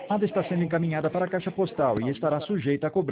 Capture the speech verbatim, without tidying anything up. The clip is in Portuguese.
está sendo encaminhada para a caixa postal e estará sujeita a cobrança.